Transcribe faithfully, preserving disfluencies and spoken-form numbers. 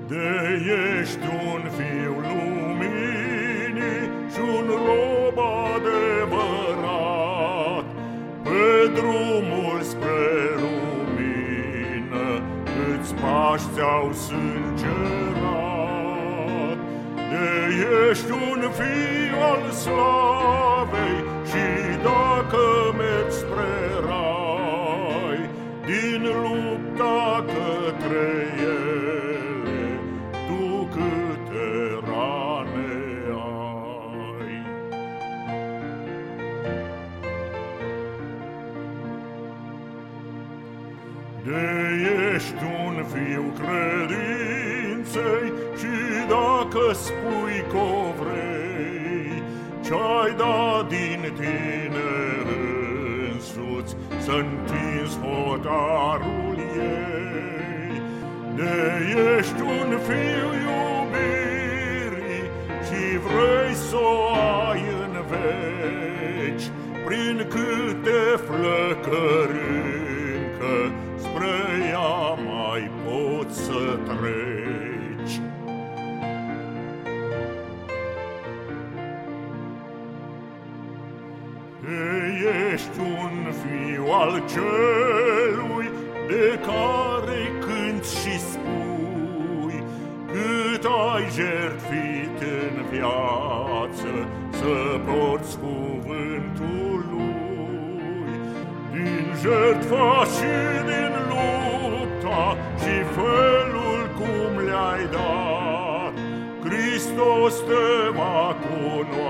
De ești un fiu luminii și un rob adevărat, pe drumul spre lumină îți pași ți-au sângerat. De ești un fiu al slavei și dacă mergi spre rai, din lupta către ele tu câte rane ai. De ești un fiu credinței și dacă spui că vrei, ce-ai dat din tine însuți să întinzi hotarul ei. De ești un fiu iubirii și vrei s-o ai în veci, prin câte flăcări încă spre ea mai poți să treci. Ești un fiu al celui de care cânti și spui, cât ai jertfit în viață să porți cuvântul lui. Din jertfa și din lupta și felul cum le-ai dat, Hristos te va cunoaște